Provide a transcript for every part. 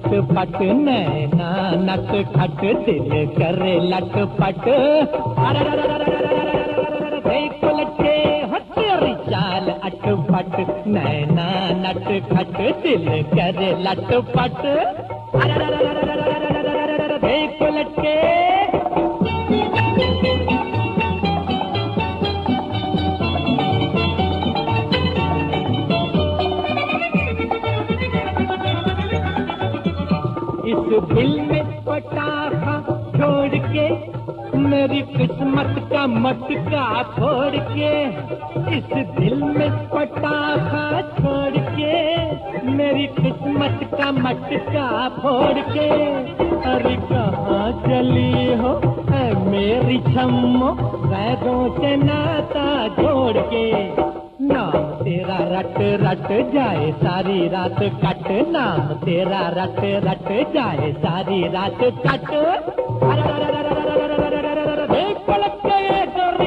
छटपट नैना नट खट दिल करे लटपट। देख लटके तेरी चाल अटपट नैना नट खट दिल करे लटपट। देख लटके इस दिल में पटाखा छोड़ के मेरी किस्मत का मटका फोड़ के। इस दिल में पटाखा छोड़ के मेरी किस्मत का मटका फोड़ के। अरे कहाँ चली हो है मेरी छम्मो गैरों से नाता जोड़ के। नाम तेरा रट रट जाए सारी रात कट। नाम तेरा रट रट जाए सारी रात कट। देख पलट गए गोरे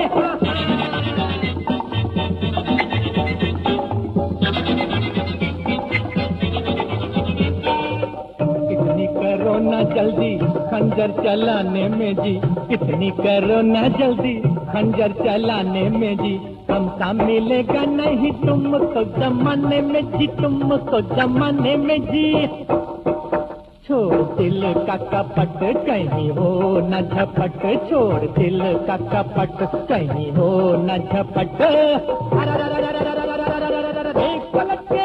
कितनी करो ना जल्दी खंजर चलाने में जी। कितनी करो ना जल्दी खंजर चलाने में जी। हमसा मिलेगा नहीं तुमको जमाने में जी। तुमको जमाने में जी। छोड़ दिल का कपट कहीं हो न झपट। छोड़ दिल का कपट कहीं हो न झपट। देख पलट के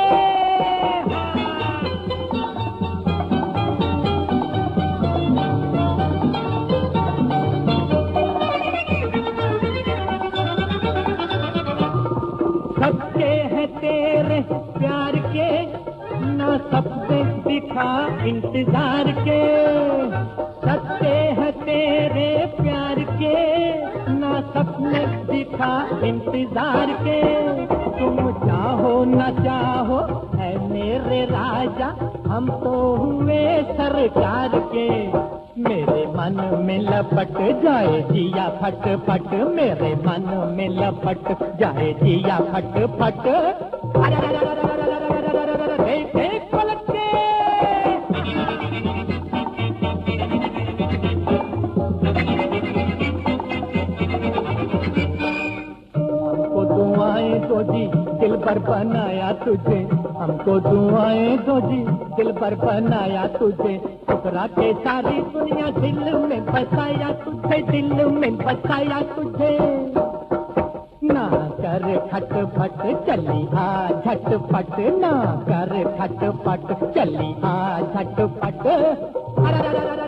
सबके हैं तेरे प्यार के ना सबसे दिखा इंतजार के। सबके हैं तेरे प्यार के ना सबने दिखा इंतजार के। तुम चाहो न चाहो है मेरे राजा हम तो हुए सरकार के। मेरे मन में लपट जाए जिया फट फट। मेरे मन में लपट जाए जिया फट फट। देख पलट के हमको दुआएं दो जी दिल पर बनाया तुझे। हमको दुआएं दो जी दिल पर बनाया तुझे। ठुकरा के सारी दुनिया दिल में बसाया तुझे। दिल में बसाया तुझे। ना कर खटपट चली आ झटपट। ना कर खटपट चली आ झटपट।